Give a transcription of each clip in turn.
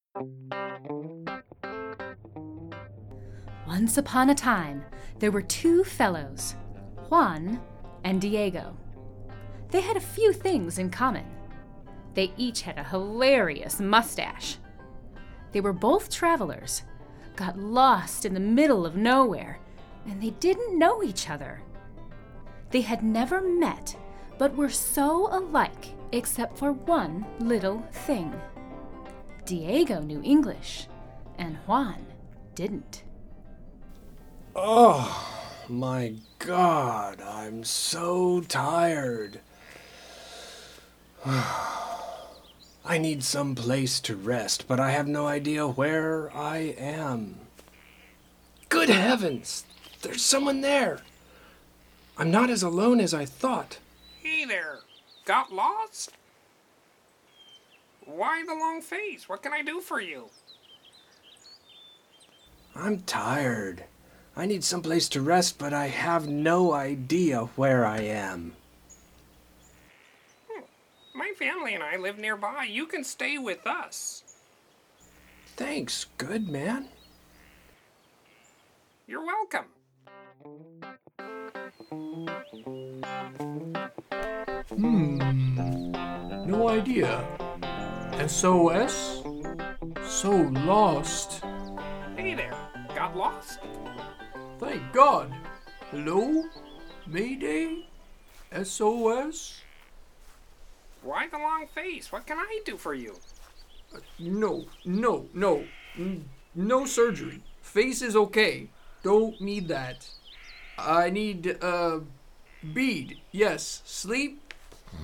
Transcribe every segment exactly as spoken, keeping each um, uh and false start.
Once upon a time, there were two fellows, Juan and Diego. They had a few things in common. They each had a hilarious mustache. They were both travelers, got lost in the middle of nowhere, and they didn't know each other. They had never met, but were so alike except for one little thing. Diego knew English, and Juan didn't. Oh, my God, I'm so tired. I need some place to rest, but I have no idea where I am. Good heavens, there's someone there. I'm not as alone as I thought. Hey there, got lost? Why the long face? What can I do for you? I'm tired. I need some place to rest, but I have no idea where I am. Hmm. My family and I live nearby. You can stay with us. Thanks, good man. You're welcome. Hmm. No idea. S O S? So lost. Hey there, got lost? Thank God. Hello? Mayday? S O S? Why the long face? What can I do for you? Uh, no, no, no. N- no surgery. Face is okay. Don't need that. I need, uh, bead. Yes, sleep.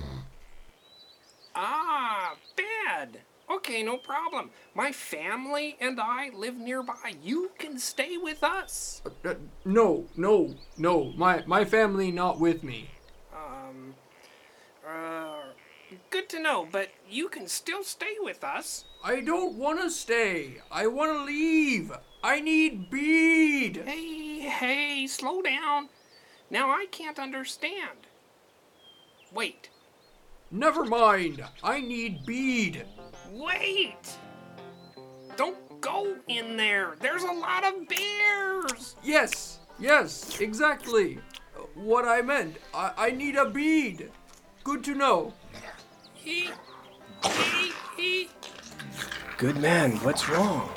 Ah, bed. Okay, no problem. My family and I live nearby. You can stay with us. Uh, uh, no, no, no. My my family not with me. Um, uh, good to know, but you can still stay with us. I don't want to stay. I want to leave. I need bead. Hey, hey, slow down. Now I can't understand. Wait. Never mind. I need bead. Wait! Don't go in there. There's a lot of bears. Yes, yes, exactly. Uh, What I meant. I, I need a bead. Good to know. He, he, he. Good man, what's wrong?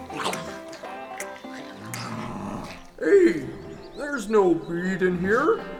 Hey, there's no bead in here.